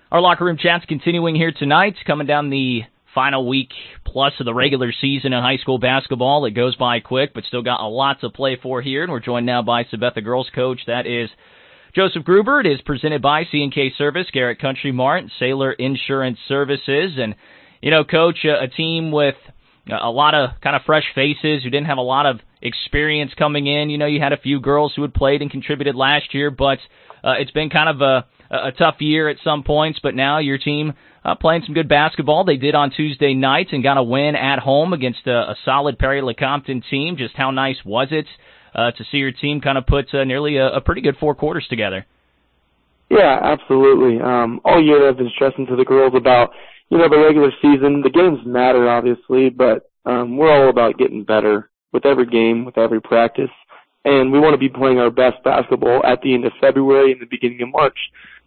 Our locker room chat's continuing here tonight, coming down the final week plus of the regular season in high school basketball. It goes by quick, but still got a lot to play for here, and we're joined now by Sabetha girls coach. That is Joseph Gruber. It is presented by C&K Service, Garrett Country Mart, Sailor Insurance Services. And, you know, Coach, a team with a lot of kind of fresh faces who didn't have a lot of experience coming in. You know, you had a few girls who had played and contributed last year, but it's been kind of a tough year at some points, but now your team playing some good basketball. They did on Tuesday night and got a win at home against a solid Perry-Lecompton team. Just how nice was it to see your team kind of put nearly a pretty good 4 quarters together? Yeah, absolutely. All year I've been stressing to the girls about, you know, the regular season. The games matter, obviously, but we're all about getting better with every game, with every practice. And we want to be playing our best basketball at the end of February and the beginning of March.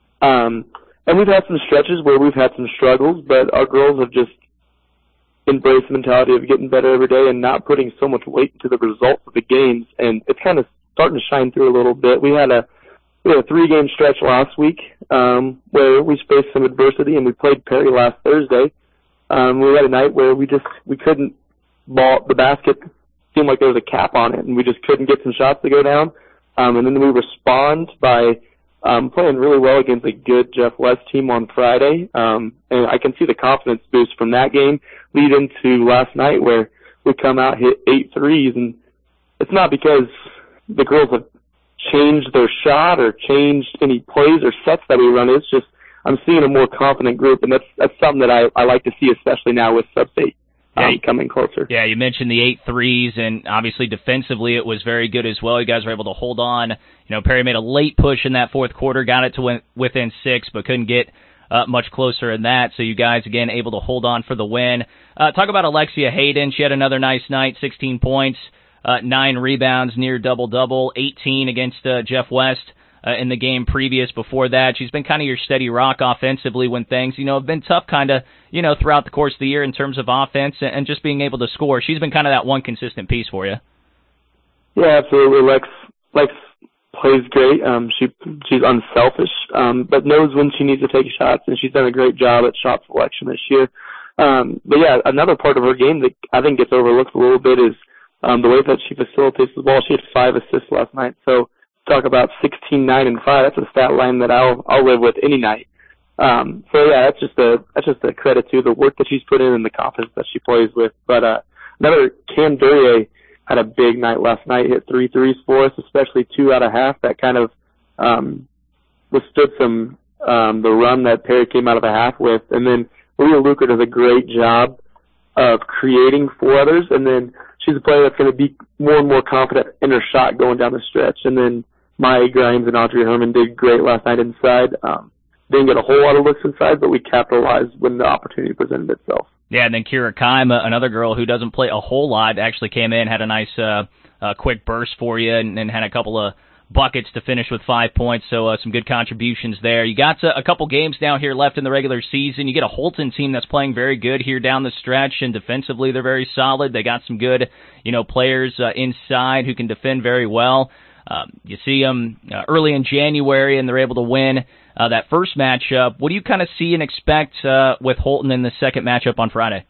And we've had some stretches where we've had some struggles, but our girls have just embraced the mentality of getting better every day and not putting so much weight into the results of the games. And it's kind of starting to shine through a little bit. We had a 3-game stretch last week where we faced some adversity, and we played Perry last Thursday. We had a night where we couldn't ball the basket. Seemed like there was a cap on it, and we just couldn't get some shots to go down. And then we respond by playing really well against a good Jeff West team on Friday. And I can see the confidence boost from that game lead into last night where we come out, hit 8 threes, and it's not because the girls have changed their shot or changed any plays or sets that we run. It's just I'm seeing a more confident group, and that's something that I like to see, especially now with Sub-State coming closer. Yeah, you mentioned the 8 threes, and obviously defensively it was very good as well. You guys were able to hold on. You know, Perry made a late push in that fourth quarter, got it to within 6, but couldn't get much closer than that. So you guys, again, able to hold on for the win. Talk about Alexia Hayden. She had another nice night, 16 points, 9 rebounds, near double-double, 18 against Jeff West in the game previous before that. She's been kind of your steady rock offensively when things, you know, have been tough kind of, you know, throughout the course of the year in terms of offense and just being able to score. She's been kind of that one consistent piece for you. Yeah, absolutely. Lex plays great. She's unselfish, but knows when she needs to take shots, and she's done a great job at shot selection this year. But yeah, another part of her game that I think gets overlooked a little bit is the way that she facilitates the ball. She had 5 assists last night, so talk about 16, 9, and 5. That's a stat line that I'll live with any night. So yeah, that's just a credit to the work that she's put in and the confidence that she plays with. But another Cam Duryea had a big night last night. Hit 3 threes for us, especially 2 out of half. That kind of withstood some the run that Perry came out of the half with. And then Leah Luker does a great job of creating for others. And then she's a player that's going to be more and more confident in her shot going down the stretch. And then Maya Grimes and Audrey Herman did great last night inside. Didn't get a whole lot of looks inside, but we capitalized when the opportunity presented itself. Yeah, and then Kira Kime, another girl who doesn't play a whole lot, actually came in, had a nice quick burst for you, and had a couple of buckets to finish with 5 points, so some good contributions there. You got a couple games now here left in the regular season. You get a Holton team that's playing very good here down the stretch, and defensively they're very solid. They got some good, you know, players inside who can defend very well. You see them early in January, and they're able to win that first matchup. What do you kind of see and expect with Holton in the second matchup on Friday?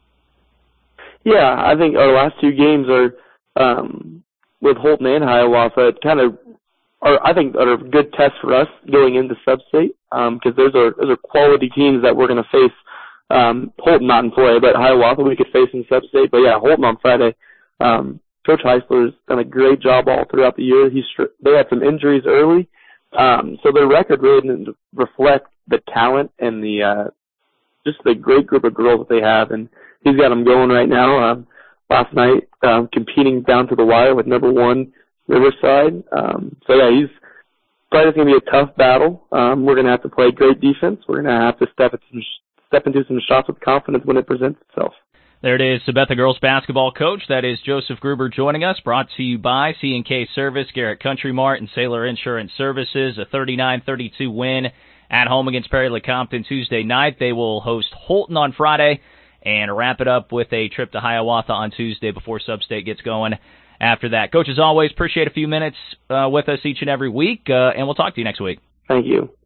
Yeah, I think our last 2 games are with Holton and Hiawatha kind of are a good test for us going into Sub-State because those are quality teams that we're going to face. Holton not in play, but Hiawatha we could face in Sub-State. But yeah, Holton on Friday. Coach Heisler's done a great job all throughout the year. They had some injuries early, so their record really didn't reflect the talent and the just the great group of girls that they have. And he's got them going right now. Last night, competing down to the wire with number 1 Riverside. So yeah, he's probably going to be a tough battle. We're going to have to play great defense. We're going to have to step into some shots with confidence when it presents itself. There it is, Sabetha girls basketball coach. That is Joseph Gruber joining us, brought to you by C&K Service, Garrett Country Mart, and Sailor Insurance Services. A 39-32 win at home against Perry-Lecompton Tuesday night. They will host Holton on Friday and wrap it up with a trip to Hiawatha on Tuesday before Sub-State gets going after that. Coach, as always, appreciate a few minutes with us each and every week, and we'll talk to you next week. Thank you.